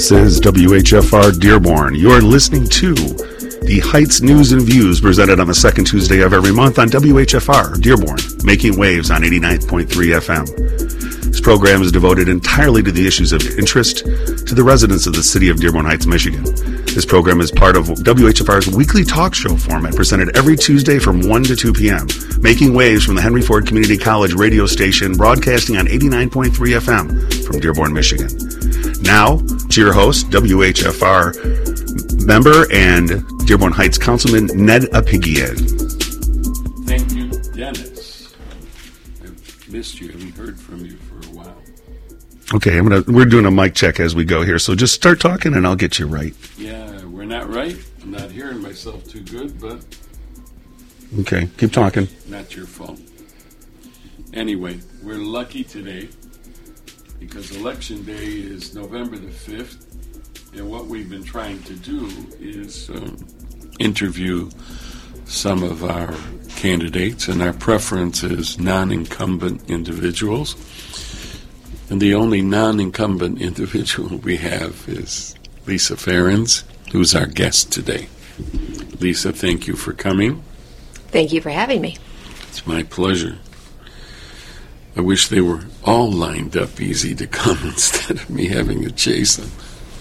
This is WHFR Dearborn. You're listening to the Heights News and Views presented on the second Tuesday of every month on WHFR Dearborn, making waves on 89.3 FM. This program is devoted entirely to the issues of interest to the residents of the city of Dearborn Heights, Michigan. This program is part of WHFR's weekly talk show format presented every Tuesday from 1 to 2 p.m., making waves from the Henry Ford Community College radio station broadcasting on 89.3 FM from Dearborn, Michigan. Now, to your host, WHFR member and Dearborn Heights Councilman Ned Apigian. Thank you, Dennis. I've missed you. I haven't heard from you for a while. Okay, we're doing a mic check as we go here, so just start talking and I'll get you right. Yeah, we're not right. I'm not hearing myself too good, but... Okay, keep talking. Not your fault. Anyway, we're lucky today because Election Day is November the 5th, and what we've been trying to do is interview some of our candidates, and our preference is non-incumbent individuals. And the only non-incumbent individual we have is Lisa Ferens, who's our guest today. Lisa, thank you for coming. Thank you for having me. It's my pleasure. I wish they were all lined up easy to come instead of me having to chase them.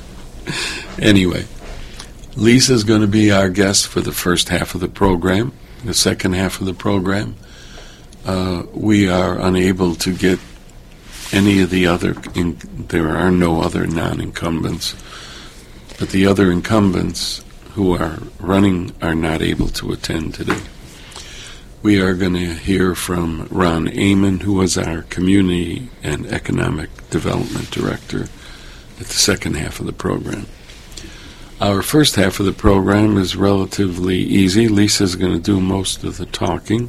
Anyway, Lisa's going to be our guest for the first half of the program. The second half of the program, we are unable to get any of the other, there are no other non-incumbents, but the other incumbents who are running are not able to attend today. We are going to hear from Ron Amon, who was our Community and Economic Development Director at the second half of the program. Our first half of the program is relatively easy. Lisa's going to do most of the talking.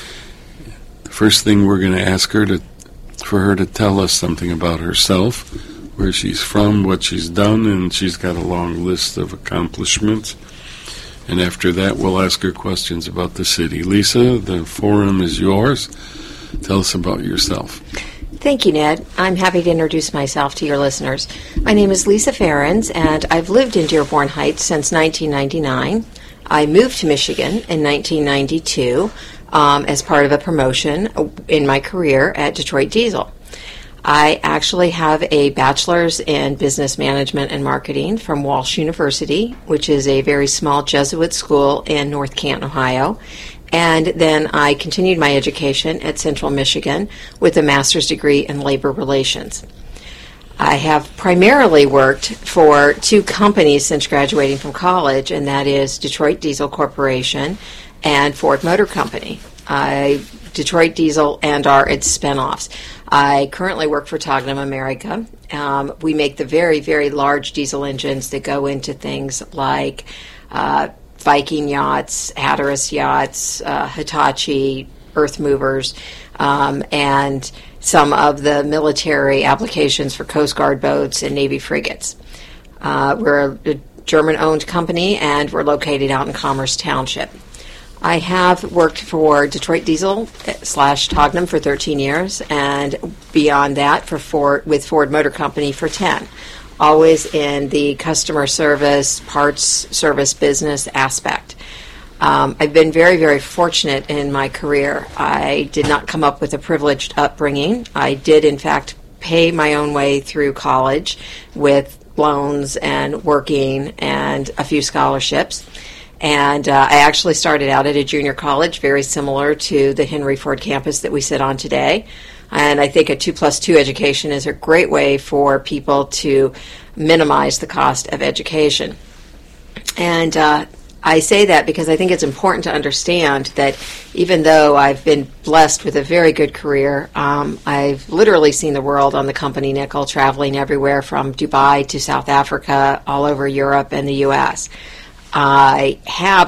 The first thing we're going to ask her for her to tell us something about herself, where she's from, what she's done, and she's got a long list of accomplishments. And after that, we'll ask her questions about the city. Lisa, the forum is yours. Tell us about yourself. Thank you, Ned. I'm happy to introduce myself to your listeners. My name is Lisa Ferens, and I've lived in Dearborn Heights since 1999. I moved to Michigan in 1992 as part of a promotion in my career at Detroit Diesel. I actually have a bachelor's in business management and marketing from Walsh University, which is a very small Jesuit school in North Canton, Ohio. And then I continued my education at Central Michigan with a master's degree in labor relations. I have primarily worked for two companies since graduating from college, and that is Detroit Diesel Corporation and Ford Motor Company. Detroit Diesel and its spinoffs. I currently work for Tognum America. We make the very, very large diesel engines that go into things like Viking yachts, Hatteras yachts, Hitachi, earth movers, and some of the military applications for Coast Guard boats and Navy frigates. We're a German-owned company, and we're located out in Commerce Township. I have worked for Detroit Diesel / Tognum for 13 years, and beyond that with Ford Motor Company for 10. Always in the customer service, parts service business aspect. I've been very, very fortunate in my career. I did not come up with a privileged upbringing. I did, in fact, pay my own way through college with loans and working and a few scholarships. And I actually started out at a junior college, very similar to the Henry Ford campus that we sit on today. And I think a 2+2 education is a great way for people to minimize the cost of education. And I say that because I think it's important to understand that even though I've been blessed with a very good career, I've literally seen the world on the company nickel, traveling everywhere from Dubai to South Africa, all over Europe and the U.S. I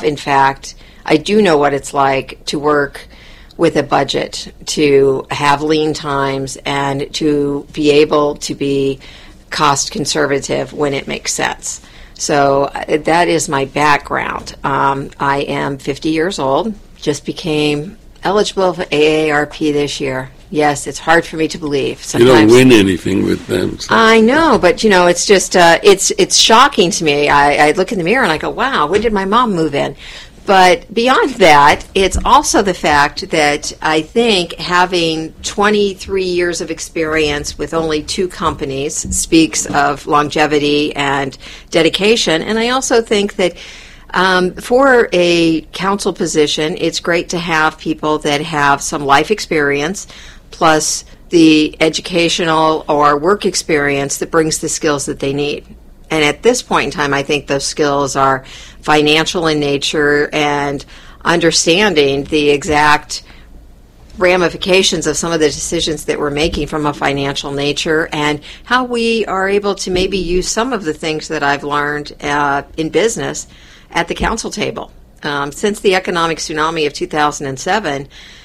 do know what it's like to work with a budget, to have lean times, and to be able to be cost conservative when it makes sense. So that is my background. I am 50 years old, just became eligible for AARP this year. Yes, it's hard for me to believe. You Sometimes don't win anything with them. So. I know, but it's just it's shocking to me. I look in the mirror and I go, "Wow, when did my mom move in?" But beyond that, it's also the fact that I think having 23 years of experience with only 2 companies speaks of longevity and dedication. And I also think that for a council position, it's great to have people that have some life experience plus the educational or work experience that brings the skills that they need. And at this point in time, I think those skills are financial in nature and understanding the exact ramifications of some of the decisions that we're making from a financial nature and how we are able to maybe use some of the things that I've learned in business at the council table. Since the economic tsunami of 2007,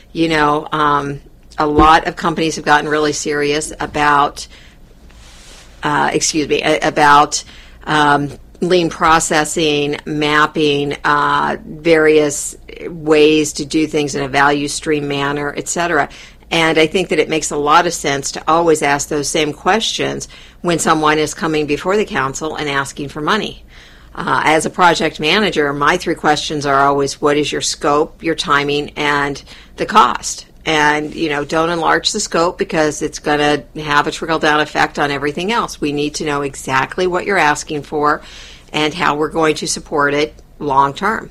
a lot of companies have gotten really serious about lean processing, mapping, various ways to do things in a value stream manner, etc. And I think that it makes a lot of sense to always ask those same questions when someone is coming before the council and asking for money. As a project manager, my 3 questions are always, what is your scope, your timing, and the cost? And, don't enlarge the scope because it's going to have a trickle-down effect on everything else. We need to know exactly what you're asking for and how we're going to support it long-term.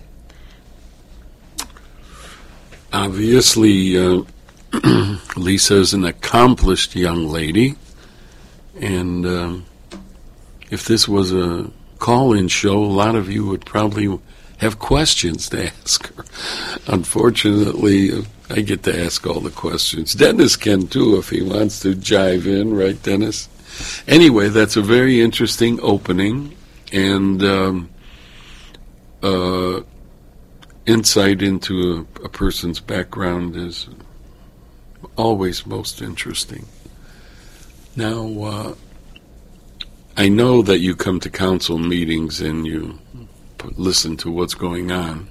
Obviously, Lisa is an accomplished young lady. And if this was a call-in show, a lot of you would probably have questions to ask her. Unfortunately, I get to ask all the questions. Dennis can too if he wants to jive in, right, Dennis? Anyway, that's a very interesting opening, and insight into a person's background is always most interesting. Now, I know that you come to council meetings and you listen to what's going on.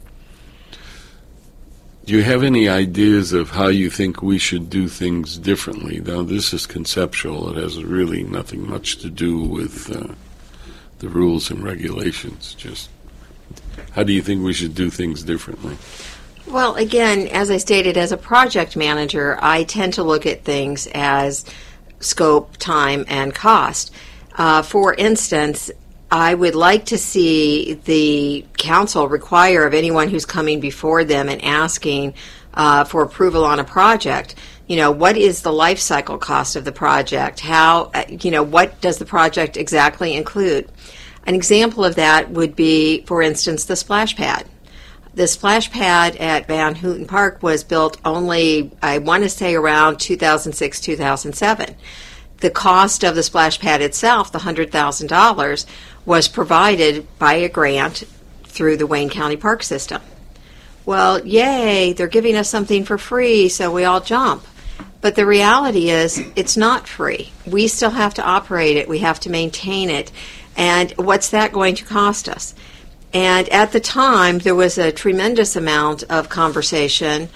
Do you have any ideas of how you think we should do things differently? Now, this is conceptual. It has really nothing much to do with the rules and regulations. Just how do you think we should do things differently? Well, again, as I stated, as a project manager, I tend to look at things as scope, time, and cost. For instance, I would like to see the council require of anyone who's coming before them and asking for approval on a project, what is the life cycle cost of the project? How, what does the project exactly include? An example of that would be, for instance, the splash pad. The splash pad at Van Houten Park was built only, I want to say, around 2006, 2007. The cost of the splash pad itself, the $100,000, was provided by a grant through the Wayne County Park System. Well, yay, they're giving us something for free, so we all jump. But the reality is, it's not free. We still have to operate it. We have to maintain it. And what's that going to cost us? And at the time, there was a tremendous amount of conversation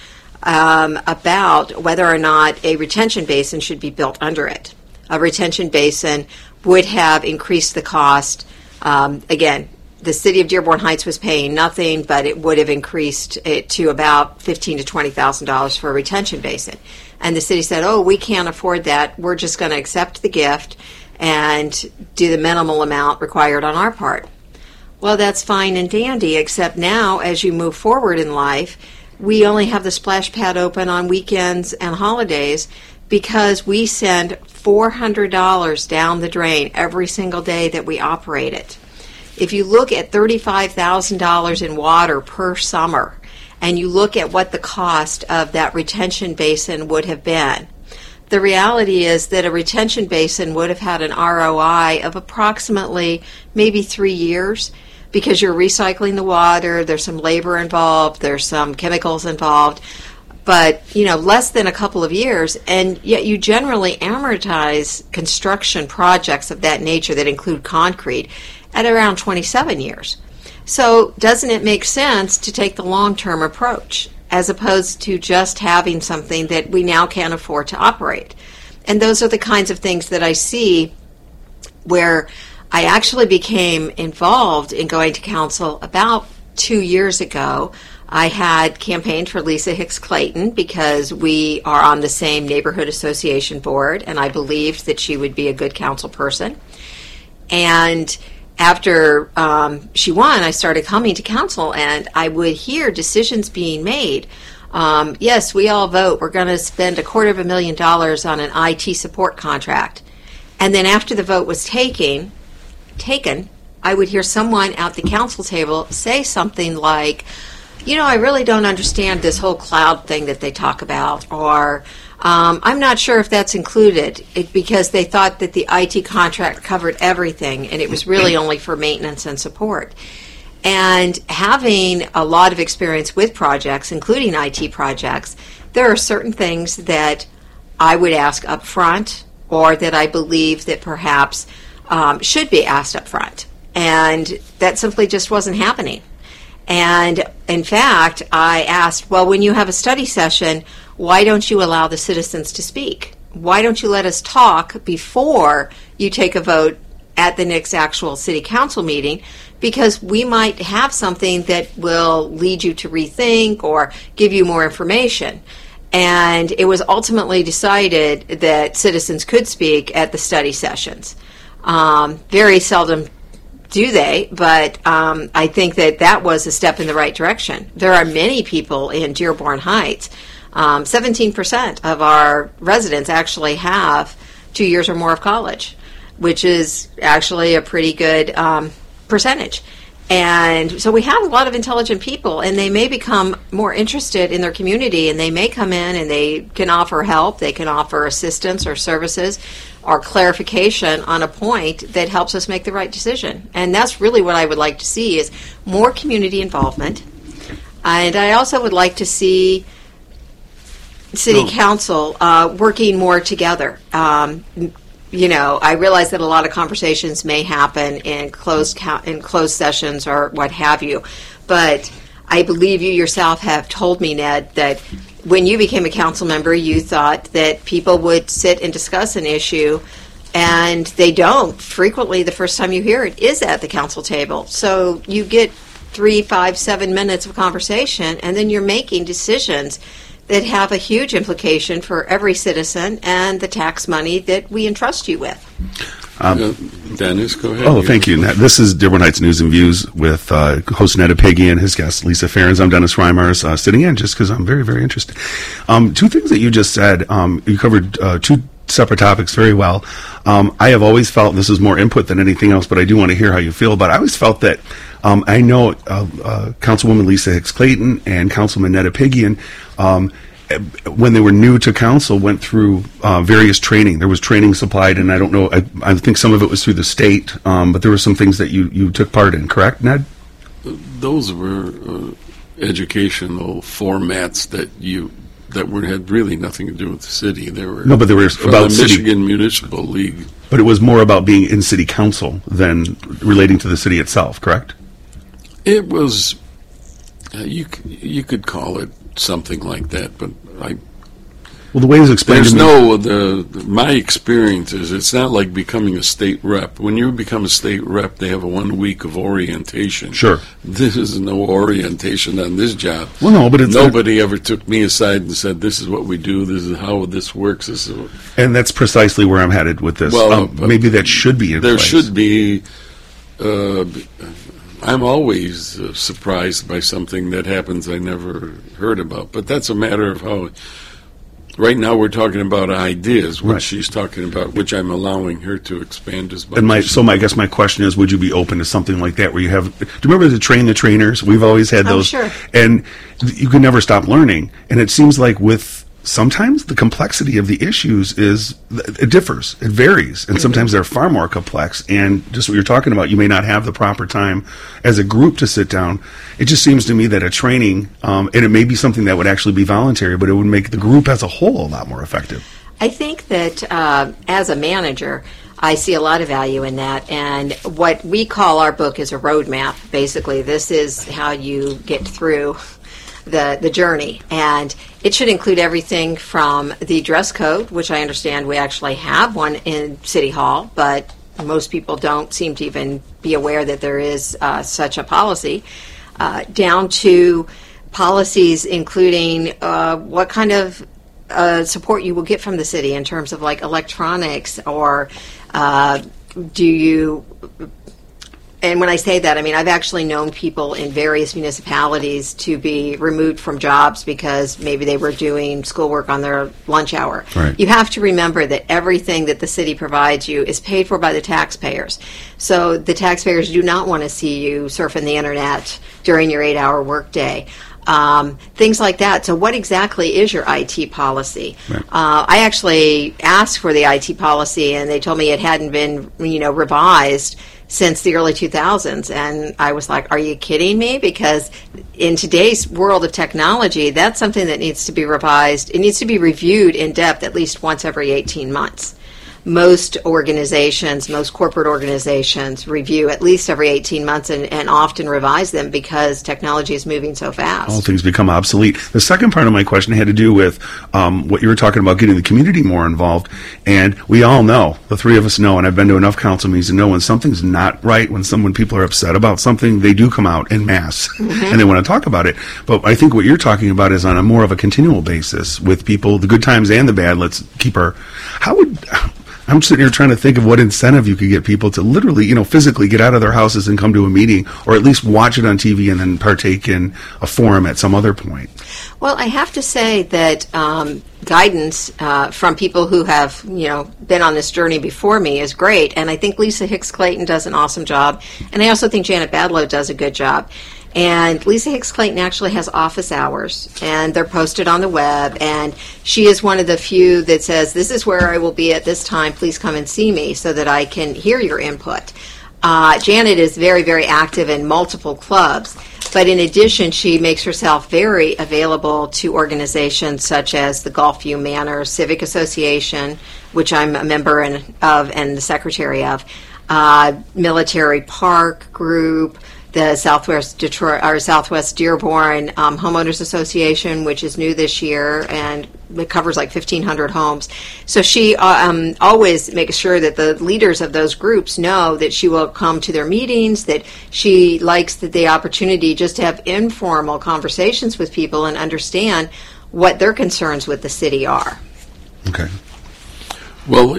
about whether or not a retention basin should be built under it. A retention basin would have increased the cost. Again, the city of Dearborn Heights was paying nothing, but it would have increased it to about $15,000 to $20,000 for a retention basin. And the city said, oh, we can't afford that. We're just going to accept the gift and do the minimal amount required on our part. Well, that's fine and dandy, except now as you move forward in life, we only have the splash pad open on weekends and holidays because we send $400 down the drain every single day that we operate it. If you look at $35,000 in water per summer, and you look at what the cost of that retention basin would have been, the reality is that a retention basin would have had an ROI of approximately maybe 3 years, because you're recycling the water, there's some labor involved, there's some chemicals involved, but less than a couple of years, and yet you generally amortize construction projects of that nature that include concrete at around 27 years. So doesn't it make sense to take the long-term approach? as opposed to just having something that we now can't afford to operate. And those are the kinds of things that I see where I actually became involved in going to council about 2 years ago. I had campaigned for Lisa Hicks Clayton because we are on the same neighborhood association board, and I believed that she would be a good council person. And after she won, I started coming to council, and I would hear decisions being made. Yes, we all vote. We're going to spend $250,000 on an IT support contract. And then after the vote was taken, I would hear someone at the council table say something like, I really don't understand this whole cloud thing that they talk about, or I'm not sure if that's included, because they thought that the IT contract covered everything and it was really only for maintenance and support. And having a lot of experience with projects, including IT projects, there are certain things that I would ask up front, or that I believe that perhaps should be asked up front. And that simply just wasn't happening. And in fact, I asked, well, when you have a study session, why don't you allow the citizens to speak? Why don't you let us talk before you take a vote at the next actual city council meeting? Because we might have something that will lead you to rethink or give you more information. And it was ultimately decided that citizens could speak at the study sessions. Very seldom do they, but I think that was a step in the right direction. There are many people in Dearborn Heights. 17% of our residents actually have 2 years or more of college, which is actually a pretty good percentage. And so we have a lot of intelligent people, and they may become more interested in their community, and they may come in and they can offer help, they can offer assistance or services or clarification on a point that helps us make the right decision. And that's really what I would like to see, is more community involvement. And I also would like to see City Council working more together. I realize that a lot of conversations may happen in closed sessions or what have you, but I believe you yourself have told me, Ned, that when you became a council member, you thought that people would sit and discuss an issue, and they don't. Frequently, the first time you hear it is at the council table. So you get 3, 5, 7 minutes of conversation, and then you're making decisions that have a huge implication for every citizen and the tax money that we entrust you with. Dennis, go ahead. Oh, thank you. This is Dearborn Heights News and Views with host Ned Apigi and his guest Lisa Fehrens. I'm Dennis Reimers, sitting in just because I'm very, very interested. Two things that you just said. You covered two separate topics very well. I have always felt, and this is more input than anything else, but I do want to hear how you feel, but I always felt that I know Councilwoman Lisa Hicks Clayton and Councilman Ned Apigi, when they were new to council, went through various training. There was training supplied, and I don't know, I think some of it was through the state, but there were some things that you took part in, correct, Ned? Those were educational formats that had really nothing to do with the city. They were about the Michigan Municipal League. But it was more about being in city council than relating to the city itself, correct? It was, you could call it something like that, but the way it's explained to me, my experience is it's not like becoming a state rep. When you become a state rep, they have a 1 week of orientation. Sure. This is no orientation on this job. Well, no, but nobody ever took me aside and said, "This is what we do. This is how this works." And that's precisely where I'm headed with this. Well, maybe that should be in place. There should be. I'm always surprised by something that happens I never heard about, but that's a matter of how. Right now we're talking about ideas, what she's talking about, which I'm allowing her to expand as much. I guess my question is, would you be open to something like that where you have, do you remember the Train the Trainers? We've always had those. Oh, sure. And you can never stop learning. And it seems like sometimes the complexity of the issues it differs, it varies, and sometimes they're far more complex, and just what you're talking about, you may not have the proper time as a group to sit down. It just seems to me that a training, and it may be something that would actually be voluntary, but it would make the group as a whole a lot more effective. I think that as a manager, I see a lot of value in that, and what we call our book is a roadmap. Basically, this is how you get through the journey. And it should include everything from the dress code, which I understand we actually have one in City Hall, but most people don't seem to even be aware that there is such a policy, down to policies including what kind of support you will get from the city in terms of like electronics, or do you... And when I say that, I mean, I've actually known people in various municipalities to be removed from jobs because maybe they were doing schoolwork on their lunch hour. Right. You have to remember that everything that the city provides you is paid for by the taxpayers. So the taxpayers do not want to see you surfing the internet during your 8-hour workday. Things like that. So what exactly is your IT policy? Right. I actually asked for the IT policy, and they told me it hadn't been, revised since the early 2000s. And I was like, are you kidding me? Because in today's world of technology, that's something that needs to be revised. It needs to be reviewed in depth at least once every 18 months. Most organizations, most corporate organizations review at least every 18 months and often revise them because technology is moving so fast. All things become obsolete. The second part of my question had to do with what you were talking about, getting the community more involved. And we all know, the three of us know, and I've been to enough council meetings to know when something's not right, when people are upset about something, they do come out en masse and they want to talk about it. But I think what you're talking about is on a more of a continual basis with people, the good times and the bad. Let's keep our... I'm sitting here trying to think of what incentive you could get people to literally, physically get out of their houses and come to a meeting, or at least watch it on TV and then partake in a forum at some other point. Well, I have to say that guidance from people who have, been on this journey before me is great. And I think Lisa Hicks Clayton does an awesome job. And I also think Janet Badlow does a good job. And Lisa Hicks Clayton actually has office hours, and they're posted on the web, and she is one of the few that says, this is where I will be at this time, please come and see me so that I can hear your input. Janet is very, very active in multiple clubs, but in addition, she makes herself very available to organizations such as the Gulfview Manor Civic Association, which I'm a member of and the secretary of, Military Park Group, the Southwest Dearborn Homeowners Association, which is new this year, and it covers like 1,500 homes. So she always makes sure that the leaders of those groups know that she will come to their meetings, that she likes the opportunity just to have informal conversations with people and understand what their concerns with the city are. Okay. Well,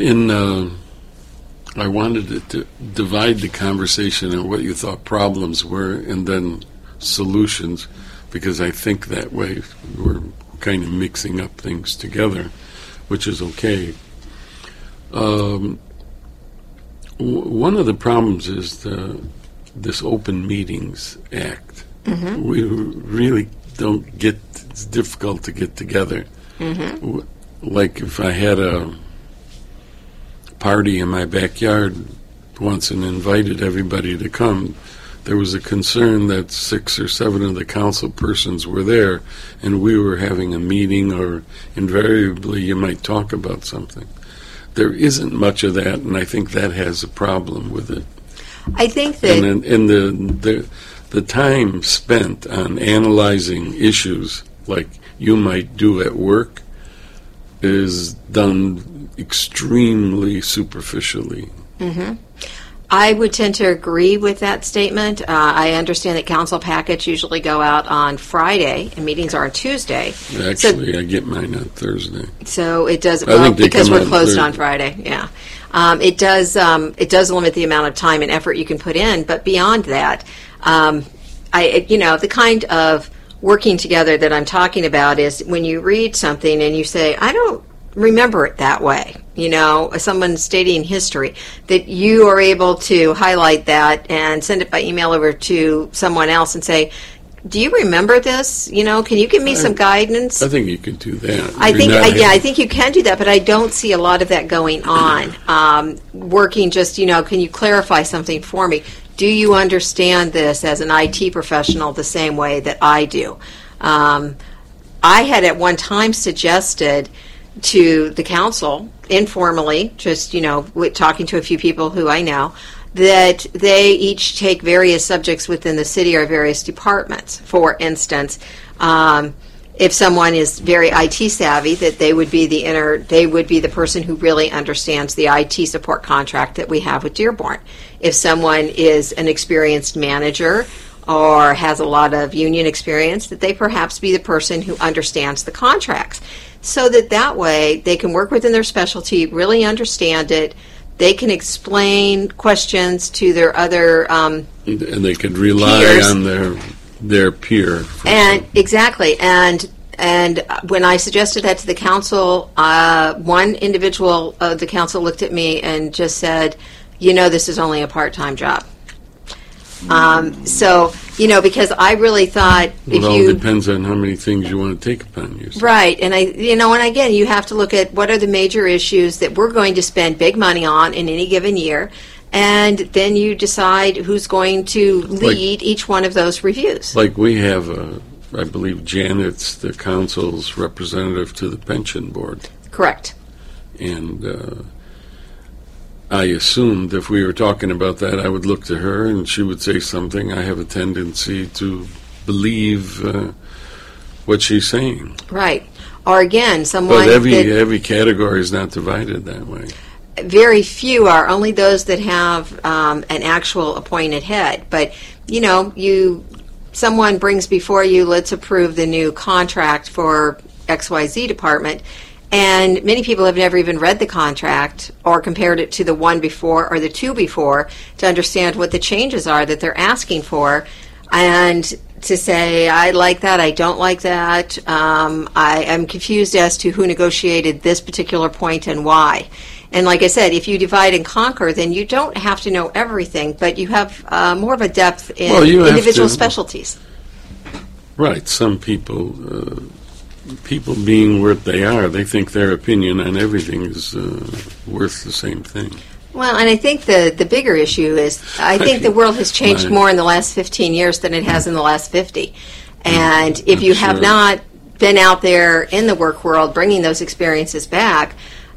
I wanted to divide the conversation on what you thought problems were and then solutions, because I think that way we're kind of mixing up things together, which is okay. One of the problems is this Open Meetings Act. Mm-hmm. We really don't it's difficult to get together. Mm-hmm. Like if I had a party in my backyard once and invited everybody to come, there was a concern that 6 or 7 of the council persons were there and we were having a meeting, or invariably you might talk about something. There isn't much of that, and I think that has a problem with it. I think that... And the time spent on analyzing issues like you might do at work is done extremely superficially. Mm-hmm. I would tend to agree with that statement. I understand that council packets usually go out on Friday, and meetings are on Tuesday. Actually, I get mine on Thursday. So it does, because we're closed on Friday, yeah. It does limit the amount of time and effort you can put in, but beyond that, the kind of working together that I'm talking about is when you read something and you say, I don't remember it that way, someone stating history, that you are able to highlight that and send it by email over to someone else and say, do you remember this? Can you give me some guidance? I think you can do that. I think you can do that, but I don't see a lot of that going on. Working just, can you clarify something for me? Do you understand this as an IT professional the same way that I do? I had at one time suggested to the council, informally, just, talking to a few people who I know, that they each take various subjects within the city or various departments. For instance, if someone is very IT savvy, that they would be the person who really understands the IT support contract that we have with Dearborn. If someone is an experienced manager or has a lot of union experience, that they perhaps be the person who understands the contracts, so that way they can work within their specialty, really understand it. They can explain questions to their other and they could rely peers. on their peer. And exactly. And when I suggested that to the council, one individual of the council looked at me and just said, this is only a part-time job. So, because I really thought it all depends on how many things you want to take upon yourself. Right. And and again, you have to look at what are the major issues that we're going to spend big money on in any given year. And then you decide who's going to lead each one of those reviews. Like we have, I believe Janet's the council's representative to the pension board. Correct. And I assumed if we were talking about that, I would look to her and she would say something. I have a tendency to believe what she's saying. Right. Or again, someone... But every category is not divided that way. Very few are, only those that have an actual appointed head. But, someone brings before you, let's approve the new contract for XYZ department, and many people have never even read the contract or compared it to the one before or the two before to understand what the changes are that they're asking for, and to say, I like that, I don't like that, I am confused as to who negotiated this particular point and why. And like I said, if you divide and conquer, then you don't have to know everything, but you have more of a depth in individual specialties. Right. Some people being what they are, they think their opinion on everything is worth the same thing. Well, and I think the bigger issue is, I think the world has changed more in the last 15 years than it has in the last 50. And if you have not been out there in the work world bringing those experiences back,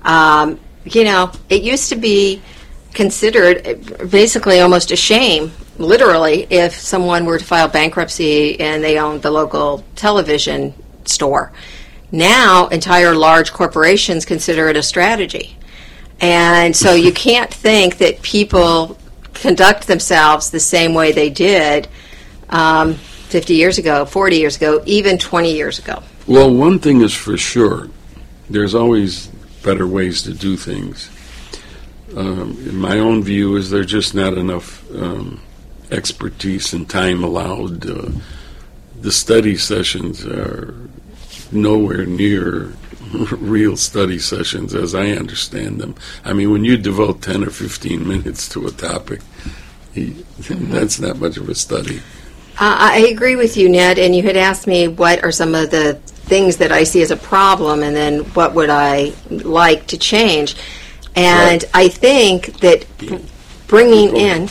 it used to be considered basically almost a shame, literally, if someone were to file bankruptcy and they owned the local television store. Now, entire large corporations consider it a strategy. And so you can't think that people conduct themselves the same way they did 50 years ago, 40 years ago, even 20 years ago. Well, one thing is for sure, there's always better ways to do things. In my own view is there's just not enough expertise and time allowed. The study sessions are nowhere near real study sessions as I understand them. I mean, when you devote 10 or 15 minutes to a topic, that's not much of a study. I agree with you, Ned, and you had asked me what are some of the things that I see as a problem and then what would I like to change. And I think that bringing in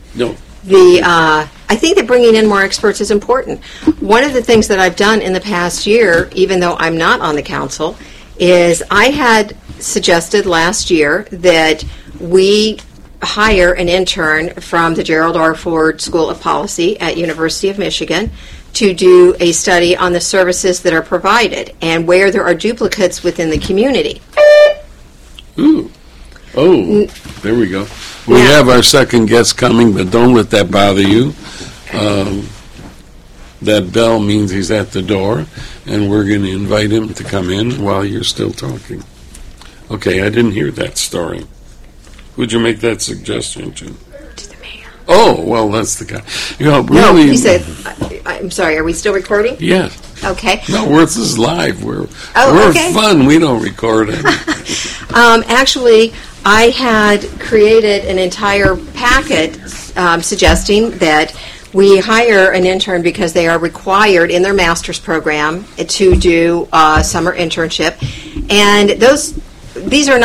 I think that bringing in more experts is important. One of the things that I've done in the past year, even though I'm not on the council, is I had suggested last year that we hire an intern from the Gerald R. Ford School of Policy at University of Michigan to do a study on the services that are provided and where there are duplicates within the community. Ooh. Oh, there we go. We have our second guest coming, but don't let that bother you. That bell means he's at the door, and we're going to invite him to come in while you're still talking. Okay, I didn't hear that story. Who'd you make that suggestion to? To the mayor. Oh, well, that's the guy. No, he said, I'm sorry, are we still recording? Yes. Okay. No, this is live. We're okay. Fun. We don't record it. Actually, I had created an entire packet suggesting that we hire an intern because they are required in their master's program to do a summer internship. And these are not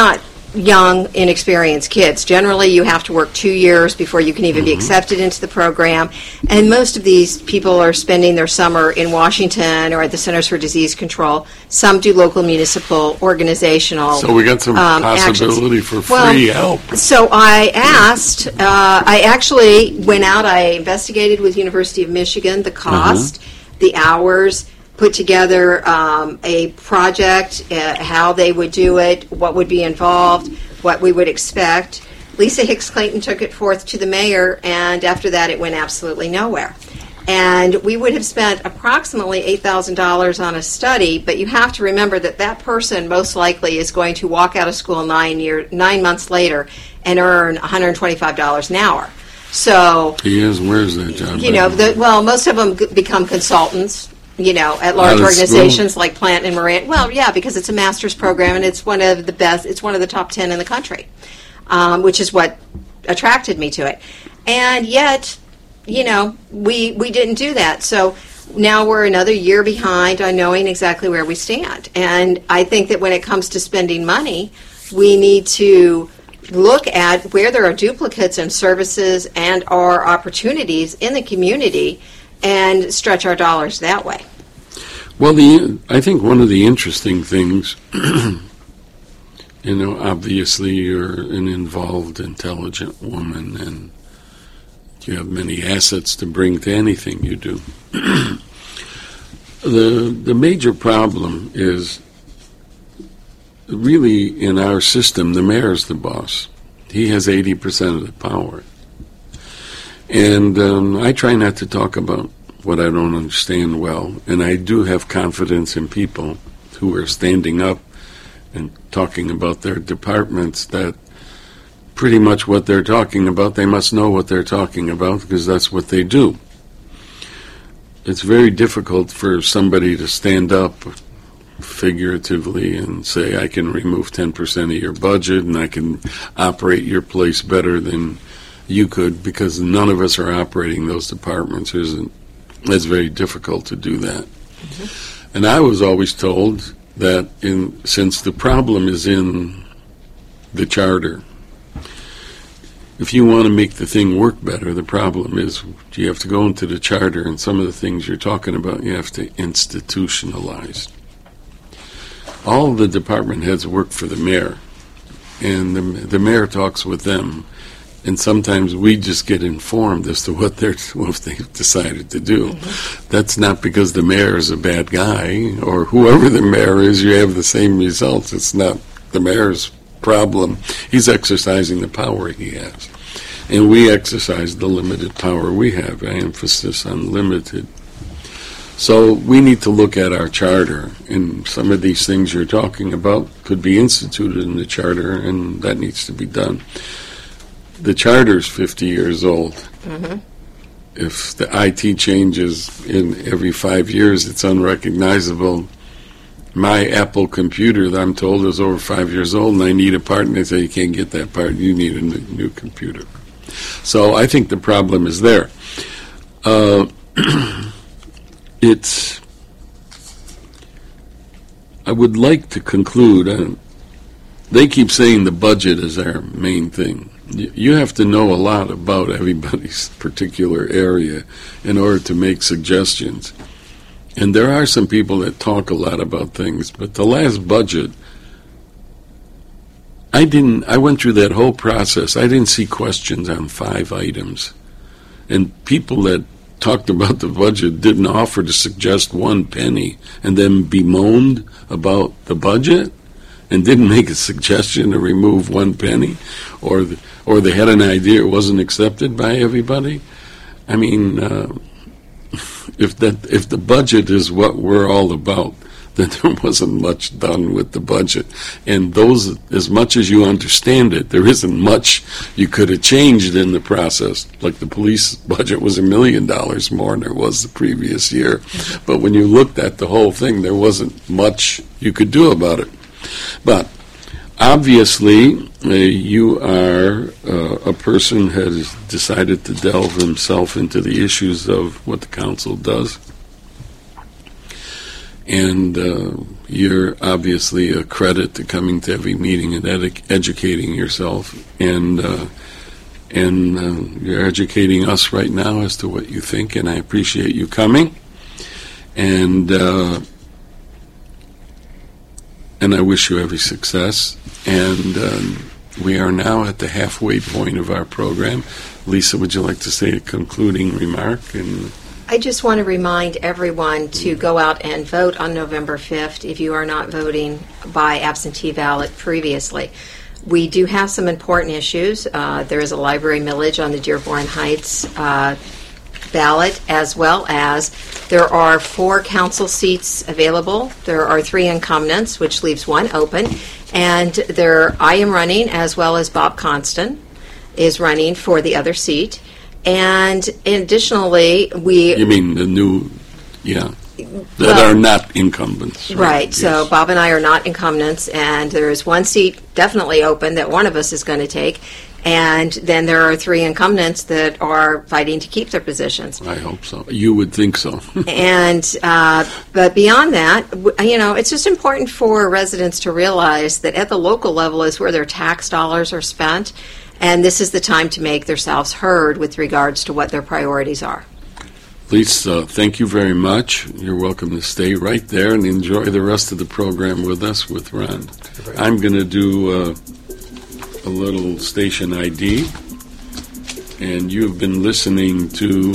young, inexperienced kids. Generally, you have to work 2 years before you can even be accepted into the program. And most of these people are spending their summer in Washington or at the Centers for Disease Control. Some do local municipal organizational So we got some possibility actions. for free help. So I asked, I actually went out, I investigated with University of Michigan the cost, the hours, put together a project, how they would do it, what would be involved, what we would expect. Lisa Hicks Clayton took it forth to the mayor, and after that it went absolutely nowhere. And we would have spent approximately $8,000 on a study, but you have to remember that that person most likely is going to walk out of school 9 months later and earn $125 an hour. So, Where's that job? you know, most of them become consultants, you know, at large organizations like Plant and Moran. Well, yeah, because it's a master's program and it's one of the best. It's one of the top 10 in the country, which is what attracted me to it. And yet, you know, we didn't do that. So now we're another year behind on knowing exactly where we stand. And I think that when it comes to spending money, we need to look at where there are duplicates in services and or opportunities in the community and stretch our dollars that way. Well, I think one of the interesting things, you know, obviously you're an involved, intelligent woman, and you have many assets to bring to anything you do. The major problem is really in our system, the mayor's the boss. He has 80% of the power. And I try not to talk about what I don't understand well, and I do have confidence in people who are standing up and talking about their departments that pretty much what they're talking about, they must know what they're talking about because that's what they do. It's very difficult for somebody to stand up figuratively and say, I can remove 10% of your budget and I can operate your place better than you could, because none of us are operating those departments. It's very difficult to do that. Mm-hmm. And I was always told that since the problem is in the charter, if you want to make the thing work better, the problem is you have to go into the charter, and some of the things you're talking about you have to institutionalize. All the department heads work for the mayor, and the mayor talks with them. And sometimes we just get informed as to what they've decided to do. Mm-hmm. That's not because the mayor is a bad guy, or whoever the mayor is, you have the same results. It's not the mayor's problem. He's exercising the power he has. And we exercise the limited power we have, emphasis on limited. So we need to look at our charter, and some of these things you're talking about could be instituted in the charter, and that needs to be done. The charter's 50 years old. Mm-hmm. If the IT changes in every 5 years, it's unrecognizable. My Apple computer that I'm told is over 5 years old, and I need a part, and they say, you can't get that part, you need a new computer. So I think the problem is there. I would like to conclude, they keep saying the budget is our main thing. You have to know a lot about everybody's particular area in order to make suggestions. And there are some people that talk a lot about things, but the last budget, I went through that whole process. I didn't see questions on 5 items. And people that talked about the budget didn't offer to suggest 1 penny and then bemoaned about the budget and didn't make a suggestion to remove 1 penny, or they had an idea it wasn't accepted by everybody. I mean, if the budget is what we're all about, then there wasn't much done with the budget. And as much as you understand it, there isn't much you could have changed in the process. Like the police budget was $1 million more than there was the previous year. But when you looked at the whole thing, there wasn't much you could do about it. But obviously, you are a person who has decided to delve himself into the issues of what the council does. And you're obviously a credit to coming to every meeting and educating yourself. And you're educating us right now as to what you think, and I appreciate you coming. And I wish you every success. And we are now at the halfway point of our program. Lisa, would you like to say a concluding remark? And I just want to remind everyone to go out and vote on November 5th if you are not voting by absentee ballot previously. We do have some important issues. There is a library millage on the Dearborn Heights ballot, as well as there are 4 council seats available. There are 3 incumbents, which leaves 1 open. And I am running, as well as Bob Constant is running for the other seat. And additionally, You mean the new, that are not incumbents. Right. Yes. So Bob and I are not incumbents, and there is 1 seat definitely open that one of us is going to take. And then there are 3 incumbents that are fighting to keep their positions. I hope so. You would think so. And but beyond that, it's just important for residents to realize that at the local level is where their tax dollars are spent, and this is the time to make themselves heard with regards to what their priorities are. Lisa, thank you very much. You're welcome to stay right there and enjoy the rest of the program with us with Ron. I'm going to do a little station ID, and you've been listening to,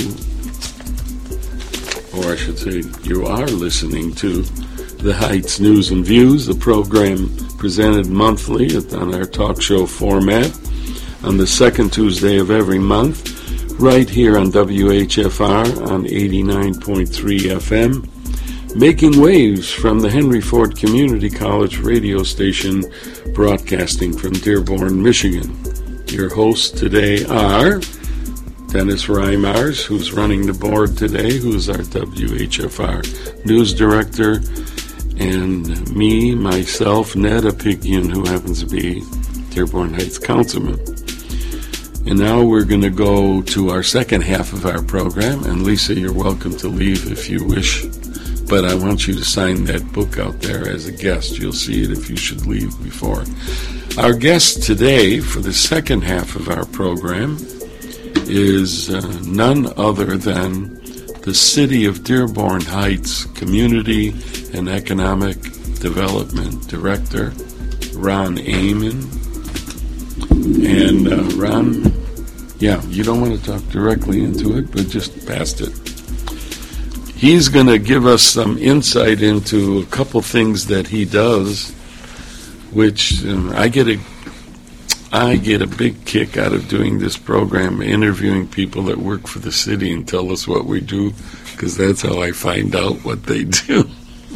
or I should say, you are listening to the Heights News and Views, the program presented monthly on our talk show format on the second Tuesday of every month, right here on WHFR on 89.3 FM, making waves from the Henry Ford Community College radio station, broadcasting from Dearborn, Michigan. Your hosts today are Dennis Reimars, who's running the board today, who's our WHFR news director, and me, myself, Ned Apigyan, who happens to be Dearborn Heights councilman. And now we're going to go to our second half of our program, and Lisa, you're welcome to leave if you wish, but I want you to sign that book out there as a guest. You'll see it if you should leave before. Our guest today for the second half of our program is none other than the City of Dearborn Heights Community and Economic Development Director, Ron Amen. And Ron, you don't want to talk directly into it, but just past it. He's going to give us some insight into a couple things that he does, which I get a big kick out of doing this program, interviewing people that work for the city and tell us what we do, because that's how I find out what they do.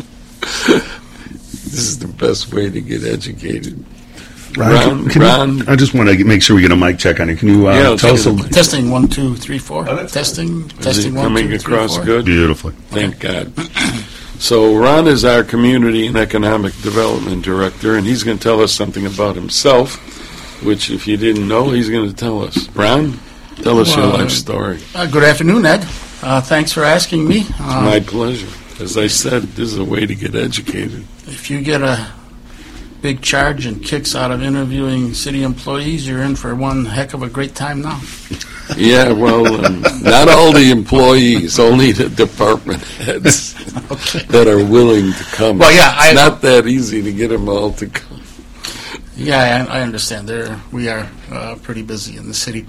This is the best way to get educated. Ron, I just want to make sure we get a mic check on it. Can you tell us? Testing 1 2 3 4. Testing 1 2 3 4. Coming across good. Beautifully. Thank God. So Ron is our Community and Economic Development Director, and he's going to tell us something about himself, which, if you didn't know, he's going to tell us. Ron, tell us your life story. Good afternoon, Ed. Thanks for asking me. My pleasure. As I said, this is a way to get educated. If you get a big charge and kicks out of interviewing city employees, you're in for one heck of a great time now. Yeah, well, not all the employees, only the department heads that are willing to come. Well, yeah, it's not that easy to get them all to come. Yeah, I understand. We are pretty busy in the city.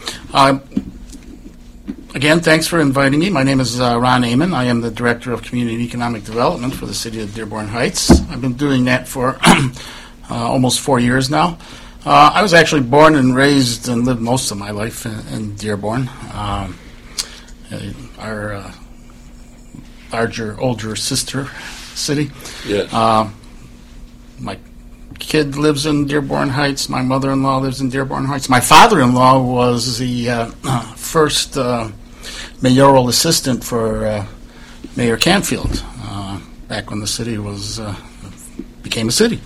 Again, thanks for inviting me. My name is Ron Amen. I am the Director of Community and Economic Development for the City of Dearborn Heights. I've been doing that for almost 4 years now. I was actually born and raised and lived most of my life in Dearborn. Our older sister city. Yes. My kid lives in Dearborn Heights. My mother-in-law lives in Dearborn Heights. My father-in-law was the first mayoral assistant for Mayor Canfield back when the city became a city.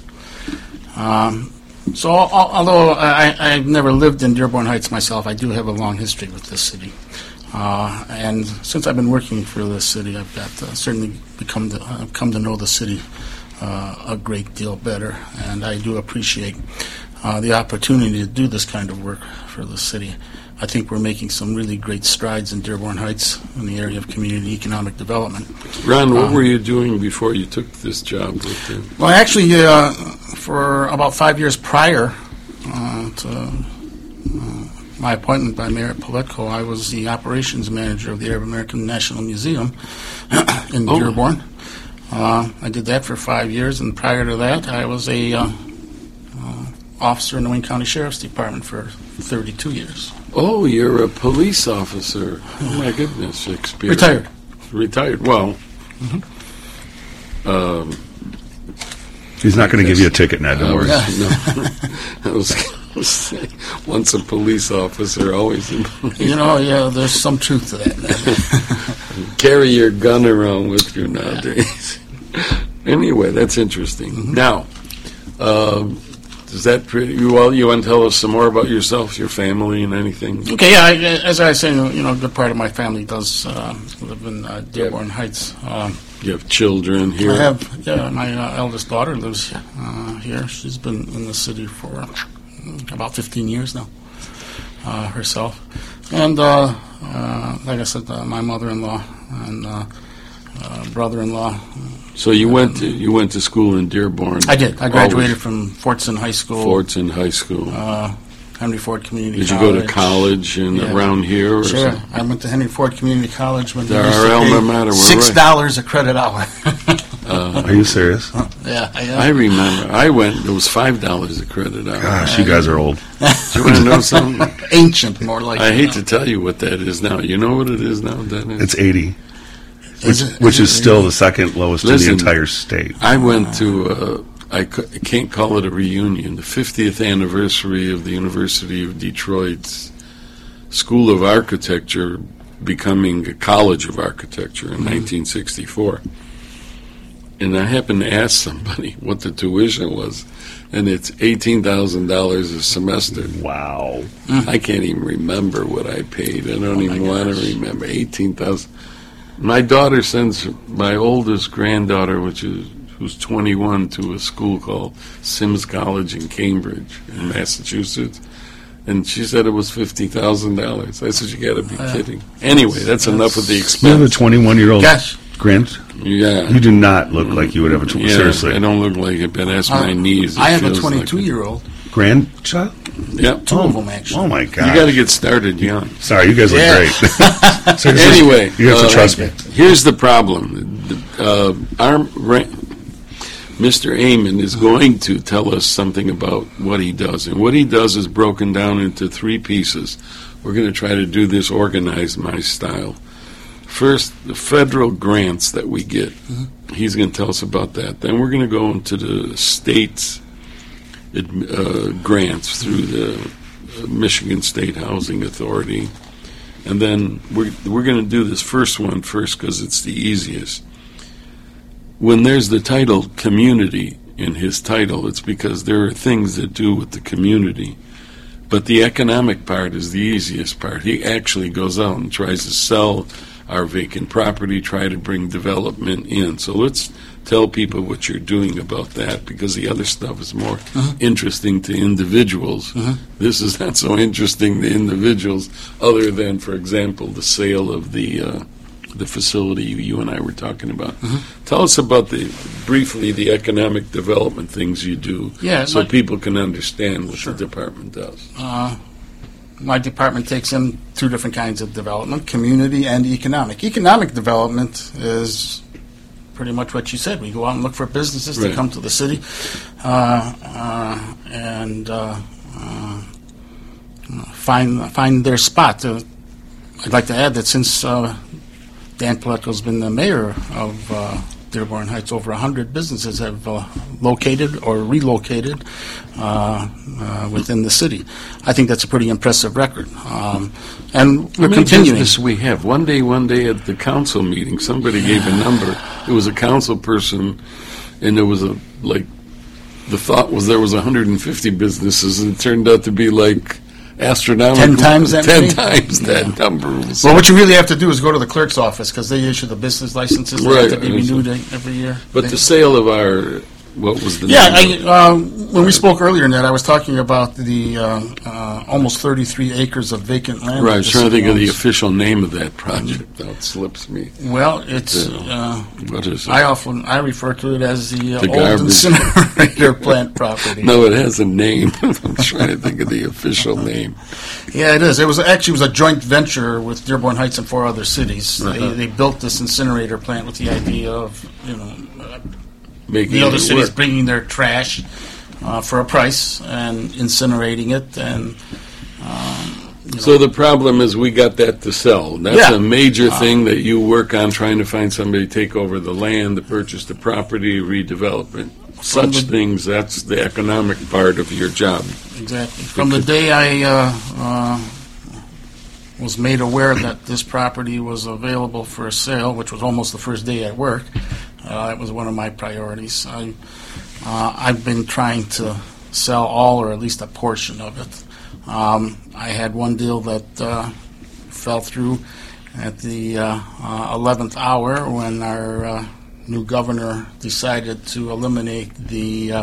So although I've never lived in Dearborn Heights myself, I do have a long history with this city. And since I've been working for this city, I've got certainly come to know the city a great deal better, and I do appreciate the opportunity to do this kind of work for the city. I think we're making some really great strides in Dearborn Heights in the area of community economic development. Ron, what were you doing before you took this job with them? Well, actually, for about 5 years prior to my appointment by Mayor Paletko, I was the operations manager of the Arab American National Museum in Dearborn. I did that for 5 years, and prior to that, I was a officer in the Wayne County Sheriff's Department for 32 years. Oh, you're a police officer. Oh, my goodness. Experience. Retired. Retired. Well, He's not going to give you a ticket, Ned. Don't worry. I was going to say, once a police officer, always a police. There's some truth to that. Carry your gun around with you nowadays. Anyway, that's interesting. Now, is that pretty well? You want to tell us some more about yourself, your family, and anything? Okay, yeah. As I say, a good part of my family does live in Dearborn Heights. You have children here? I have, my eldest daughter lives here. She's been in the city for about 15 years now, herself. And like I said, my mother-in-law and brother-in-law. So you went to school in Dearborn? I did. I graduated from Fortson High School. Fortson High School. Henry Ford Community College. Did you go to college around here? Or sure. something? I went to Henry Ford Community College when Our alma mater. $6 a credit hour. Are you serious? Yeah. I remember. I went. It was $5 a credit hour. Gosh, you guys are old. Do you want to know something? Ancient, more like. I hate to tell you what that is now. You know what it is now, Dennis? It's 80, which is still the second lowest in the entire state. I went to. I can't call it a reunion. The 50th anniversary of the University of Detroit's School of Architecture becoming a College of Architecture in 1964. And I happened to ask somebody what the tuition was, and it's $18,000 a semester. Wow. I can't even remember what I paid. I don't even want to remember. $18,000. My daughter sends my oldest granddaughter, who's 21, to a school called Sims College in Cambridge, in Massachusetts, and she said it was $50,000. I said, you got to be kidding. Anyway, that's enough of the expense. You have a 21-year-old Gosh. grand? Yeah. You do not look like you would have a seriously. I don't look like it, but that's my knees. I have a 22-year-old. Grandchild? Yep. Two of them, actually. Oh, my God. You got to get started young. Sorry, you guys look great. Seriously, Anyway. you have to trust me. Here's the problem. Mr. Amon is going to tell us something about what he does. And what he does is broken down into three pieces. We're going to try to do this organized, my style. First, the federal grants that we get. He's going to tell us about that. Then we're going to go into the state's grants through the Michigan State Housing Authority. And then we're going to do this first one first because it's the easiest. When there's the title community in his title, it's because there are things that do with the community. But the economic part is the easiest part. He actually goes out and tries to sell our vacant property, try to bring development in. So let's tell people what you're doing about that, because the other stuff is more interesting to individuals. This is not so interesting to individuals, other than, for example, the sale of the facility you and I were talking about. Tell us about briefly the economic development things you do, so people can understand what the department does. My department takes in two different kinds of development, community and economic. Economic development is pretty much what you said. We go out and look for businesses to come to the city and find their spot. I'd like to add that since Dan Paletko's been the mayor of Dearborn Heights, over 100 businesses have located or relocated within the city. I think that's a pretty impressive record. And we're continuing. Business we have. One day at the council meeting, somebody gave a number. It was a council person, and there was the thought was there was 150 businesses, and it turned out to be like astronomical. 10 times that 10 many? times that number. Well, what you really have to do is go to the clerk's office because they issue the business licenses that have to be renewed every year. But the sale of our, what was the name? When we spoke earlier, Ned, I was talking about the almost 33 acres of vacant land. Right, I was trying to think of the official name of that project. That slips me. Well, it's what is it? I refer to it as the old garbage incinerator plant property. No, it has a name. I'm trying to think of the official name. Yeah, it is. It was a joint venture with Dearborn Heights and 4 other cities. They built this incinerator plant with the idea of making the other cities bringing their trash for a price and incinerating it. And so the problem is we got that to sell. That's a major thing that you work on, trying to find somebody to take over the land, to purchase the property, redevelop it. Such things, that's the economic part of your job. Exactly. From the day I was made aware that this property was available for sale, which was almost the first day at work, that was one of my priorities. I've been trying to sell all or at least a portion of it. I had one deal that fell through at the 11th hour when our new governor decided to eliminate the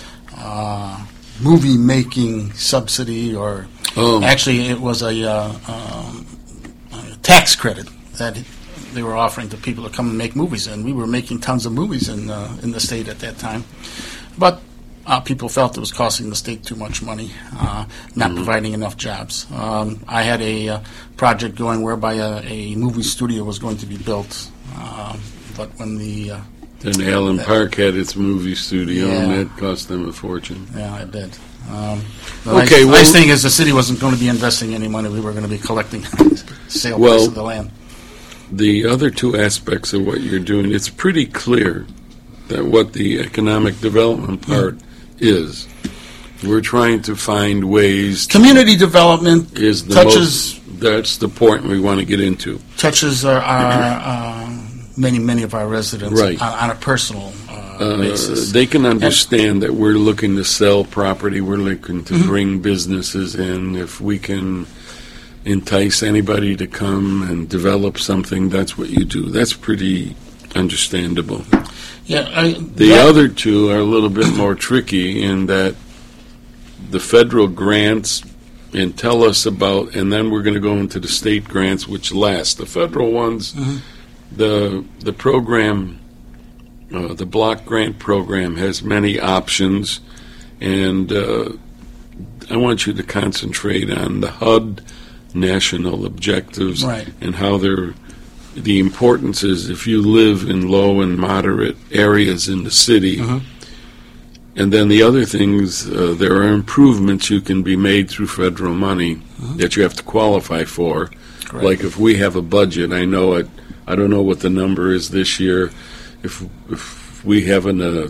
movie-making subsidy, or actually it was a tax credit that they were offering to people to come and make movies, and we were making tons of movies in the state at that time. But people felt it was costing the state too much money, not providing enough jobs. I had a project going whereby a movie studio was going to be built, but when then Allen Park had its movie studio, and that cost them a fortune. Yeah, it did. The nice thing is the city wasn't going to be investing any money. We were going to be collecting sale price of the land. The other two aspects of what you're doing, it's pretty clear that what the economic development part is. We're trying to find ways. Community development is the that's the point we want to get into. Touches our many of our residents on a personal basis. They can understand that we're looking to sell property. We're looking to bring businesses in. If we can entice anybody to come and develop something, that's what you do. That's pretty understandable. Yeah, the other two are a little bit more tricky in that the federal grants and tell us about, and then we're going to go into the state grants, which last. The federal ones, the program, the block grant program has many options, and I want you to concentrate on the HUD national objectives and how they're. The importance is if you live in low and moderate areas in the city, and then the other things, there are improvements you can be made through federal money that you have to qualify for. Correct. Like if we have a budget, I know it. I don't know what the number is this year. If we have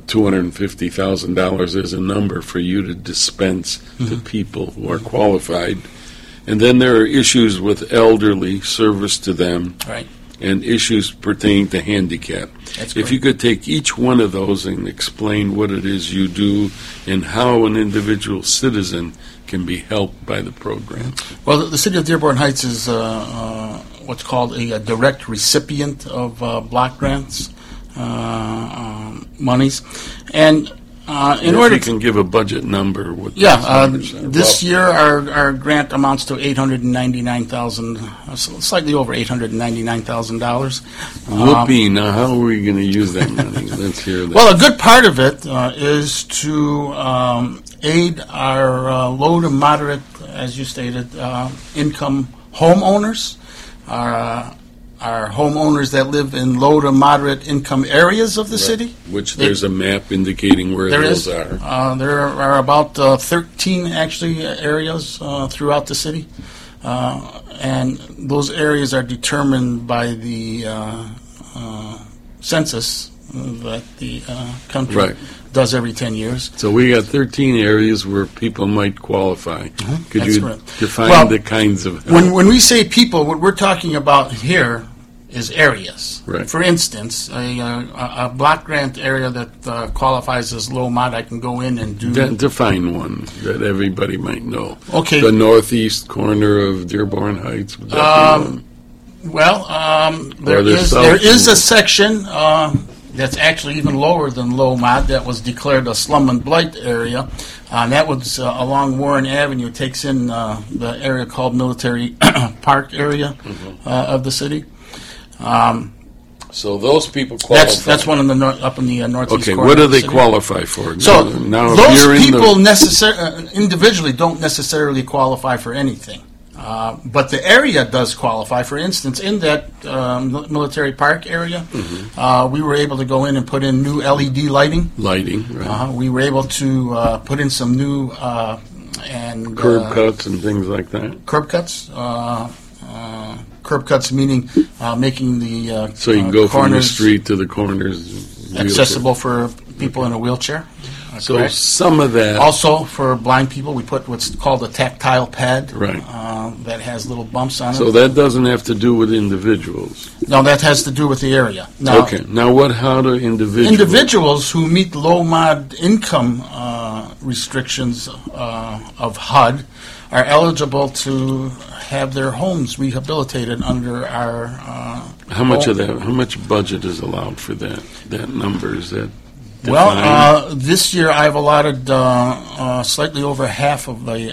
$250,000 as a number for you to dispense to people who are qualified, and then there are issues with elderly, service to them. Right. And issues pertaining to handicap. If you could take each one of those and explain what it is you do and how an individual citizen can be helped by the program. Well, the city of Dearborn Heights is what's called a direct recipient of block grants monies. And in order you can give a budget number. This year our grant amounts to $899,000, slightly over $899,000. Whoopee! Now, how are we going to use that money? Let's hear that. Well, a good part of it is to aid our low to moderate, as you stated, income homeowners. Our homeowners that live in low to moderate income areas of the city. Which there's a map indicating where those are. There are about 13 actually areas throughout the city. And those areas are determined by the census that the country does every 10 years. So we got 13 areas where people might qualify. Could That's you correct. define the kinds of help? When we say people, what we're talking about here is areas. Right. For instance, a block grant area that qualifies as low mod, I can go in and do. Define one that everybody might know. Okay. The northeast corner of Dearborn Heights. Would that be one? Well, there Or the is a south- section that's actually even lower than low mod that was declared a slum and blight area. And that was along Warren Avenue. It takes in the area called Military Park area of the city. So those people qualify. That's one in the up in the northeast Okay, corner. what do of the they city. qualify for? So now, if those you're in people the, individually don't necessarily qualify for anything. But the area does qualify. For instance, in that military park area, we were able to go in and put in new LED lighting. lighting, right? We were able to put in some new Curb cuts and things like that. curb cuts. Curb cuts meaning making the So you can go from the corners street to the corners. accessible for people in a wheelchair. So correct? some of that, Also, for blind people, we put what's called a tactile pad. Right. That has little bumps on so it. that doesn't have to do with individuals. No, that has to do with the area. Now, Okay. Now, how do individuals? individuals who meet low mod income restrictions of HUD are eligible to have their homes rehabilitated under our. How much of that? How much budget is allowed for that? That number is that? defined? Well, this year I've allotted slightly over half of the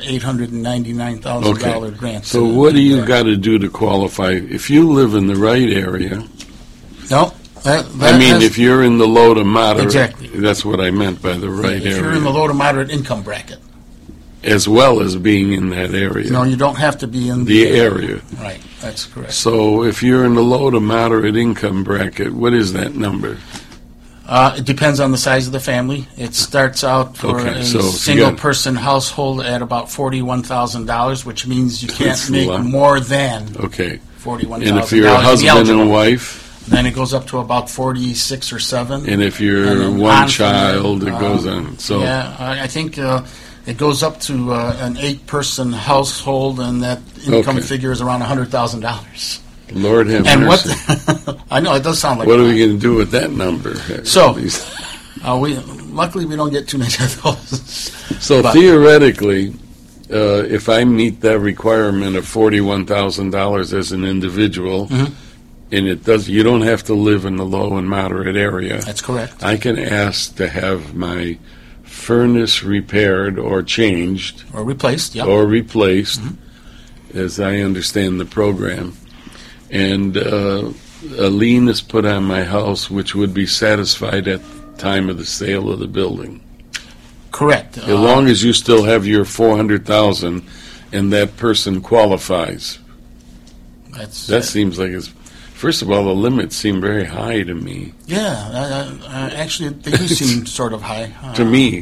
$899,000 grant. So what do you got to do to qualify? If you live in the right area, No, that I mean, has- if you're in the low to moderate, Exactly. that's what I meant by the right if area, you're in the low to moderate income bracket. as well as being in that area, No, you don't have to be in the area. Right, that's correct. So if you're in the low to moderate income bracket, what is that number? It depends on the size of the family. It starts out for Okay, a so if you single-person household at about $41,000, which means you can't That's a make lot. more than Okay. $41,000. And if you're a to be husband eligible. and wife, Then it goes up to about 46 or 7. and if you're And then one on from child, there, it goes on. So Yeah, I think it goes up to an 8-person household, and that income Okay. figure is around $100,000. Lord have And mercy. what? I know it does sound like. What a are lot. we going to do with that number? So- These- Luckily we don't get too many of those. So But- theoretically, if I meet that requirement of $41,000 as an individual, Mm-hmm. and you don't have to live in the low and moderate area. That's correct. I can ask to have my furnace repaired or changed Or replaced. Yep. or replaced, Mm-hmm. as I understand the program, and a lien is put on my house, which would be satisfied at the time of the sale of the building. Correct. As long as you still have your $400,000 and that person qualifies. That seems like it's. First of all, the limits seem very high to me. Yeah, actually, they do seem sort of high. To me,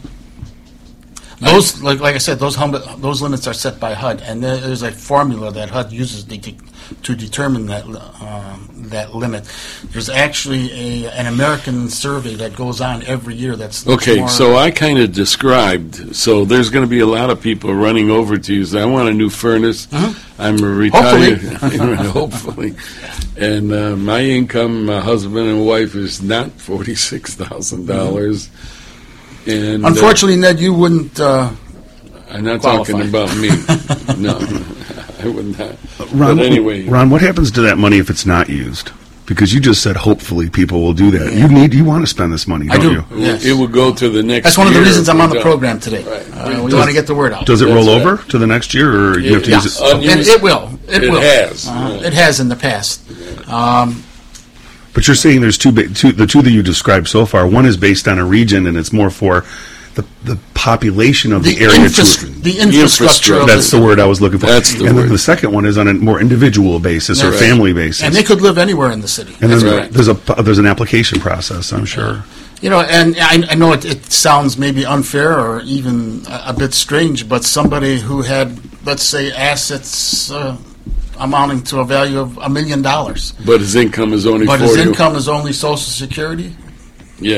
Those, like I said, those limits are set by HUD, and there's a formula that HUD uses to determine that limit. There's actually an American survey that goes on every year. That's okay. more- So I kind of described. So there's going to be a lot of people running over to you. Say, I want a new furnace. I'm a retired. Hopefully. And my income, my husband and wife, is not $46,000. And Unfortunately, Ned, you wouldn't. I'm not qualify. talking about me. No, I would not. Ron, But anyway, Ron, what happens to that money if it's not used? Because you just said hopefully people will do that. You want to spend this money, I don't do. you? Yes. it will go to the next. That's one of the year reasons if I'm we on the don't. program today. Right. We want to get the word out. Does it roll That's over to the next year, or you have to Yeah. use it? Unused- And it will. It will. has. It has in the past. But you're saying there's the two that you described so far. One is based on a region, and it's more for the population of the, area. The infrastructure. Of That's the word I was looking for. That's the and word. then the second one is on a more individual basis or Right. family basis. And they could live anywhere in the city. And That's then correct. there's an application process, I'm sure. You know, and I know it sounds maybe unfair or even a bit strange, but somebody who had, let's say, assets amounting to a value of $1 million, But his income is only but 40. his income is only Social Security, Yeah.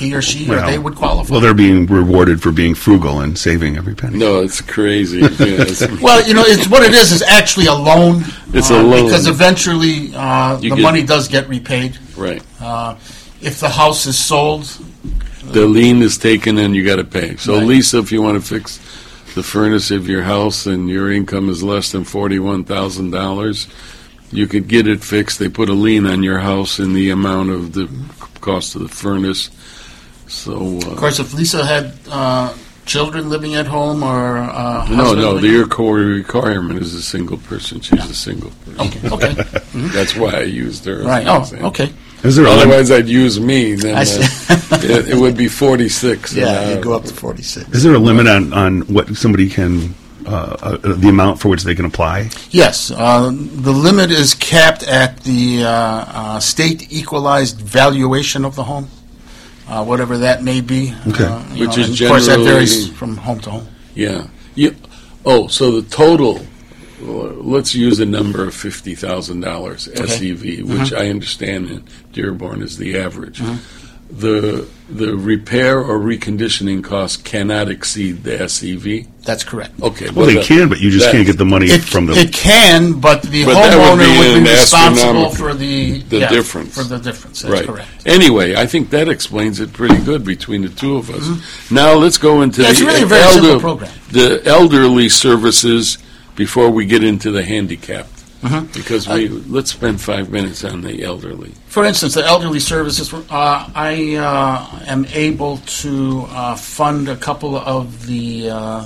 he or she or they would qualify. Well, they're being rewarded for being frugal and saving every penny. No, it's crazy. Yes. Well, it's what it is actually a loan. It's a loan. Because eventually the money does get repaid. Right. If the house is sold, the lien is taken and you got to pay. So, right. Lisa, if you want to fix the furnace of your house and your income is less than $41,000, you could get it fixed. They put a lien on your house in the amount of the cost of the furnace. So, of course, if Lisa had children living at home or no, your requirement is a single person. She's a single person. Okay. That's why I used her. Right. Okay. Otherwise, I'd use me. Then it would be 46. Yeah, you'd go up to 46. Is there a limit on what somebody can, the amount for which they can apply? Yes. The limit is capped at the state equalized valuation of the home, whatever that may be. Okay. Which is of course, that varies from home to home. Yeah. So the total, let's use a number of $50,000 SEV, which I understand in Dearborn is the average. The repair or reconditioning cost cannot exceed the SEV? That's correct. Okay. Well, they can, but you just can't get the money from the... It can, but the homeowner would be responsible for the difference. For the difference, that's correct. Anyway, I think that explains it pretty good between the two of us. Now let's go into it's really a very simple program. The elderly services before we get into the handicapped. Because let's spend 5 minutes on the elderly. For instance, the elderly services, I am able to fund a couple of the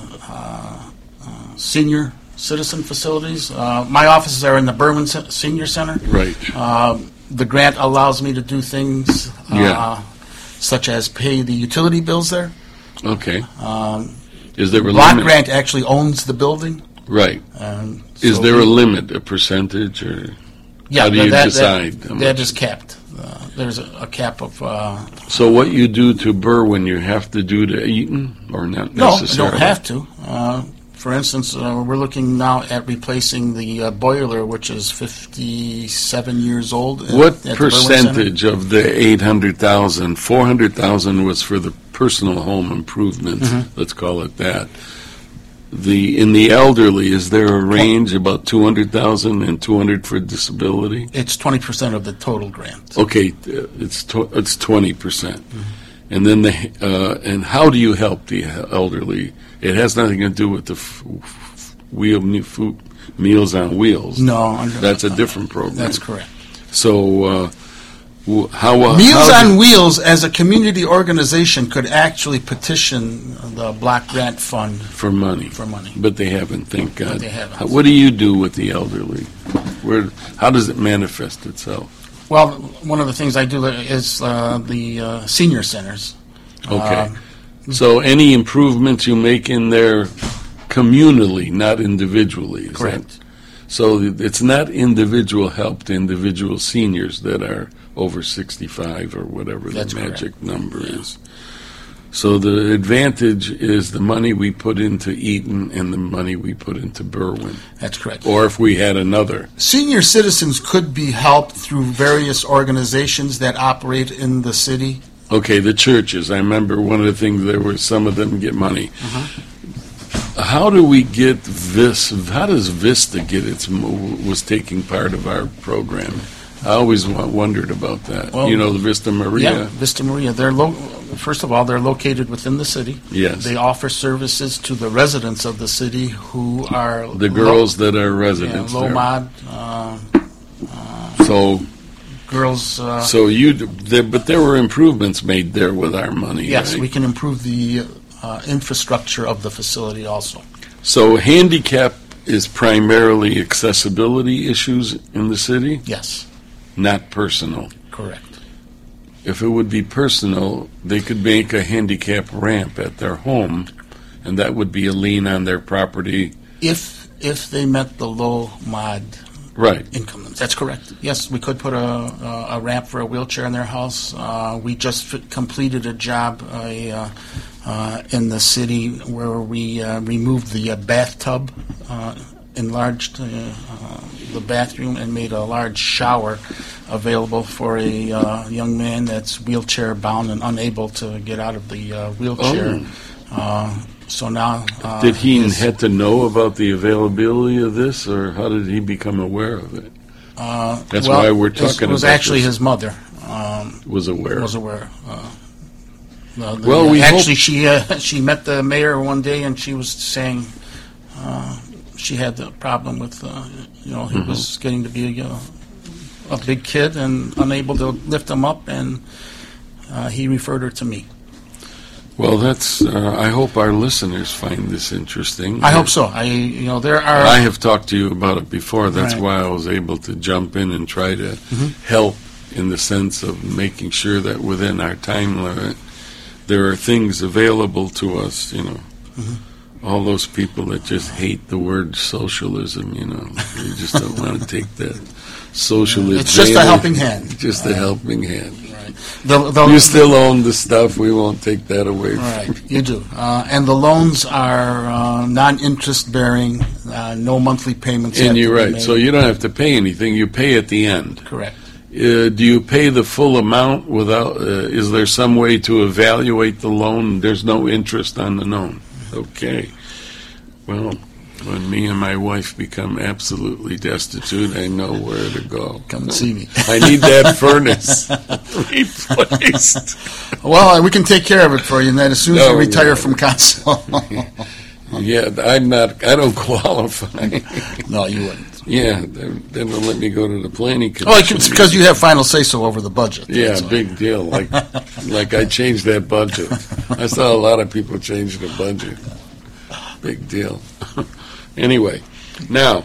senior citizen facilities. My offices are in the Berwyn Senior Center. Right. The grant allows me to do things such as pay the utility bills there. Okay. Is there a Block limit? Grant actually owns the building. Right. Is there a limit, a percentage, or how do you decide? That is capped. There's a cap of... So what you do to Berwyn, you have to do to Eaton, or not necessarily? No, you don't have to. For instance, we're looking now at replacing the boiler, which is 57 years old. What percentage of the $800,000, $400,000 was for the personal home improvements, let's call it that. In the elderly, is there a range about $200,000 and $200,000 for disability? It's 20% of the total grant. Okay, it's 20%, and then and how do you help the elderly? It has nothing to do with the Meals on Wheels. No, that's a different program. That's correct. So. Meals on Wheels, as a community organization, could actually petition the Block Grant Fund for money. But they haven't, thank God. They haven't. What do you do with the elderly? How does it manifest itself? Well, one of the things I do is the senior centers. Okay. So any improvements you make in there communally, not individually, is correct. So it's not individual help to individual seniors that are over 65 or whatever the magic number is. So the advantage is the money we put into Eaton and the money we put into Berwyn. That's correct. Or if we had another. Senior citizens could be helped through various organizations that operate in the city. Okay, the churches. I remember one of the things, there were some of them get money. How do we get how does Vista was taking part of our program? I always wondered about that. Well, the Vista Maria? Yeah, Vista Maria. First of all, they're located within the city. Yes. They offer services to the residents of the city who are... The girls that are residents low mod. So... Girls... but there were improvements made there with our money. Yes, right? We can improve the infrastructure of the facility also. So handicap is primarily accessibility issues in the city? Yes. Not personal. Correct. If it would be personal, they could make a handicap ramp at their home, and that would be a lien on their property. If they met the low mod income limits. That's correct. Yes, we could put a ramp for a wheelchair in their house. We just completed a job in the city where we removed the bathtub enlarged the bathroom and made a large shower available for a young man that's wheelchair bound and unable to get out of the wheelchair. So now, did he had to know about the availability of this, or how did he become aware of it? That's why we're talking about. It was actually his mother was aware. She met the mayor one day, and she was saying she had the problem with he was getting to be a big kid and unable to lift him up, and he referred her to me. Well, that's. I hope our listeners find this interesting. I hope so. There are. I have talked to you about it before. That's Right. why I was able to jump in and try to help in the sense of making sure that within our time limit, there are things available to us. All those people that just hate the word socialism. They just don't want to take that socialism. It's just a helping hand. Just a helping hand. Right. You still own the stuff. We won't take that away from you. Right, you do. And the loans are non-interest bearing, no monthly payments. And have you're to be right. made. So you don't have to pay anything. You pay at the end. Correct. Do you pay the full amount without? Is there some way to evaluate the loan? There's no interest on the loan. Okay. Well, when me and my wife become absolutely destitute, I know where to go. Come and see me. I need that furnace replaced. Well, we can take care of it for you, and then as soon as you retire from council. Yeah, I'm not. I don't qualify. No, you wouldn't. Yeah, then they'll let me go to the planning commission. Oh, it's because you have final say-so over the budget. Yeah, That's why. big deal. Like I changed that budget. I saw a lot of people change the budget. Big deal. Anyway, now,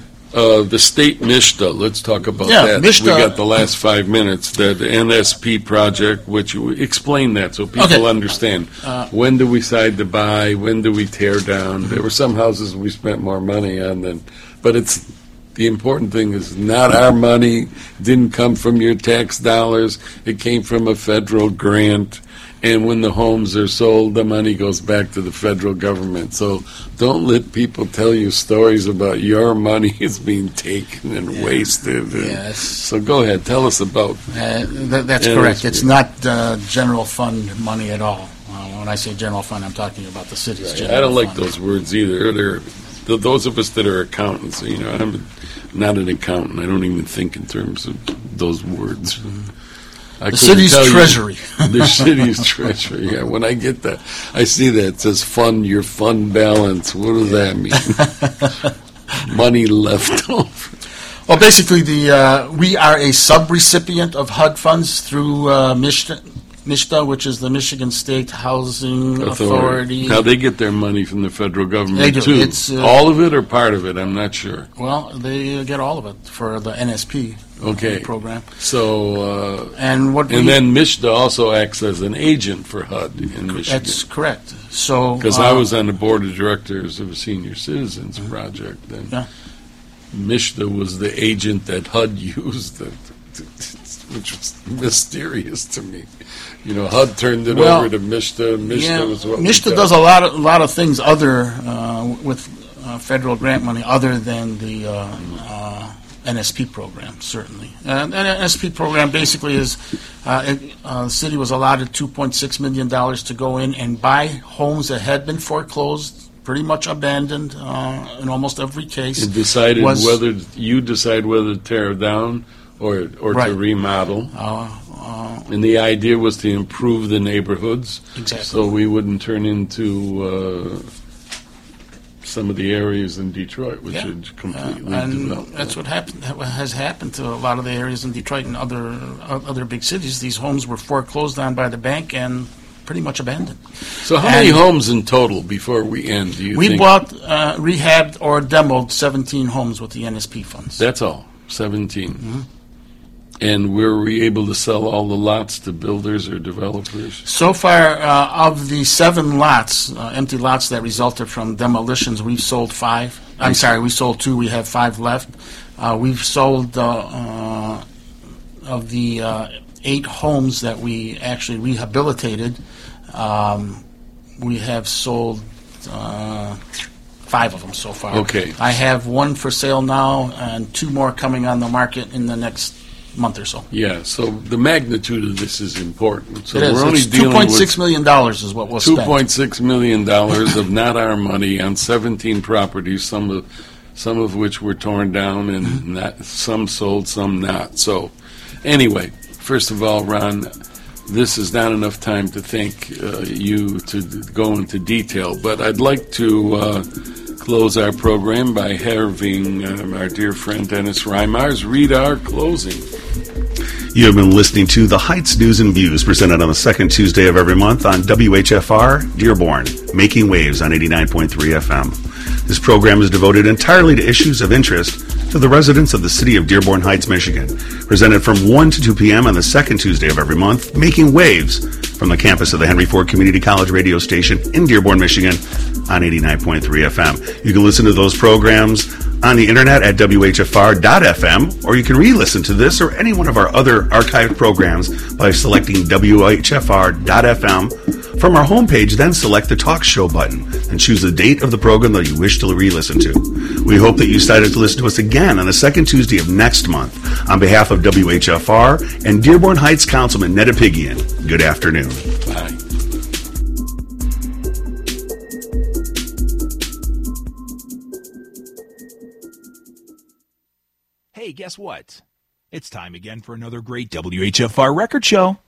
the state MSHDA, let's talk about that. MSHDA. We got the last 5 minutes. The NSP project, which explain that so people understand. When do we decide to buy? When do we tear down? There were some houses we spent more money on than, but it's the important thing is not our money, didn't come from your tax dollars, it came from a federal grant. And when the homes are sold, the money goes back to the federal government. So don't let people tell you stories about your money is being taken and wasted. Yes. So go ahead, tell us about. That's correct. It's not general fund money at all. When I say general fund, I'm talking about the city's general fund. I don't like those words either. Those of us that are accountants, I'm not an accountant. I don't even think in terms of those words. The city's treasury. The city's treasury. Yeah, when I get that, I see that it says fund your fund balance. What does that mean? Money left over. Well, basically, we are a subrecipient of HUD funds through MSHDA, which is the Michigan State Housing Authority. Now, they get their money from the federal government, They do. too. It's, all of it or part of it? I'm not sure. Well, they get all of it for the NSP program. So, and then MSHDA also acts as an agent for HUD in Michigan. That's correct. So, because I was on the board of directors of a senior citizens project, and MSHDA was the agent that HUD used, which was mysterious to me. HUD turned it over to MSHDA. MSHDA was what MSHDA does a lot of things other with federal grant money other than the NSP program, certainly. And the NSP program basically is the city was allotted $2.6 million to go in and buy homes that had been foreclosed, pretty much abandoned in almost every case. It decided whether to tear down or to remodel. And the idea was to improve the neighborhoods, so we wouldn't turn into some of the areas in Detroit, which had completely developed. That's what has happened to a lot of the areas in Detroit and other big cities. These homes were foreclosed on by the bank and pretty much abandoned. So how many homes in total before we end, do you think? We bought, rehabbed, or demoed 17 homes with the NSP funds. That's all, 17. Mm-hmm. And were we able to sell all the lots to builders or developers? So far, of the 7 lots, empty lots that resulted from demolitions, we've sold 5. I'm sorry, we sold 2. We have 5 left. We've sold of the 8 homes that we actually rehabilitated. We have sold 5 of them so far. Okay. I have one for sale now and 2 more coming on the market in the next month or so. Yeah, so the magnitude of this is important. So It is. we're only It's dealing $2.6 with million is what was spent. $2.6 million of not our money on 17 properties, some of which were torn down and not, some sold, some not. So anyway, first of all, Ron, this is not enough time to thank you to go into detail, but I'd like to close our program by having our dear friend Dennis Reimars read our closing. You have been listening to the Heights News and Views, presented on the second Tuesday of every month on WHFR Dearborn, making waves on 89.3 FM. This program is devoted entirely to issues of interest to the residents of the city of Dearborn Heights, Michigan. Presented from 1 to 2 p.m. on the second Tuesday of every month, making waves from the campus of the Henry Ford Community College radio station in Dearborn, Michigan on 89.3 FM. You can listen to those programs on the internet at WHFR.FM, or you can re-listen to this or any one of our other archived programs by selecting WHFR.FM from our homepage. Then select the Talk Show button and choose the date of the program that you wish to re-listen to. We hope that you decided to listen to us again on the second Tuesday of next month. On behalf of WHFR and Dearborn Heights Councilman Ned Apigian, good afternoon. Bye. Hey, guess what? It's time again for another great WHFR record show.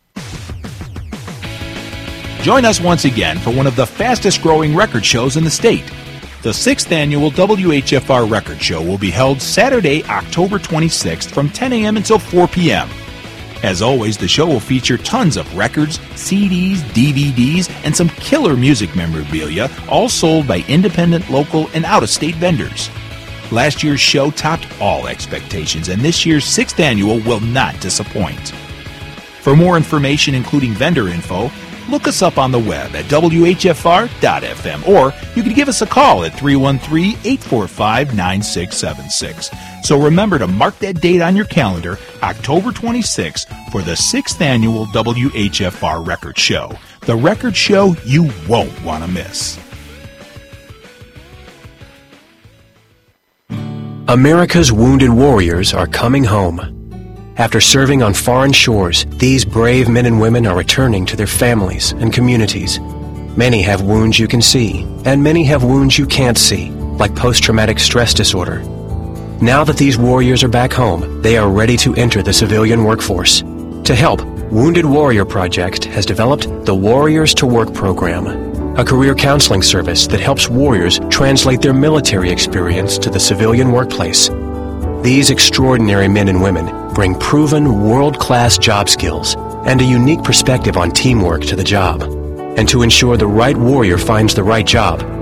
Join us once again for one of the fastest growing record shows in the state. The 6th annual WHFR Record Show will be held Saturday, October 26th from 10 a.m. until 4 p.m. As always, the show will feature tons of records, CDs, DVDs, and some killer music memorabilia, all sold by independent, local, and out-of-state vendors. Last year's show topped all expectations, and this year's 6th annual will not disappoint. For more information, including vendor info, look us up on the web at WHFR.FM, or you can give us a call at 313-845-9676. So remember to mark that date on your calendar, October 26th, for the 6th annual WHFR Record Show. The record show you won't want to miss. America's wounded warriors are coming home. After serving on foreign shores, these brave men and women are returning to their families and communities. Many have wounds you can see, and many have wounds you can't see, like post-traumatic stress disorder. Now that these warriors are back home, they are ready to enter the civilian workforce. To help, Wounded Warrior Project has developed the Warriors to Work program, a career counseling service that helps warriors translate their military experience to the civilian workplace. These extraordinary men and women bring proven world-class job skills and a unique perspective on teamwork to the job. And to ensure the right warrior finds the right job,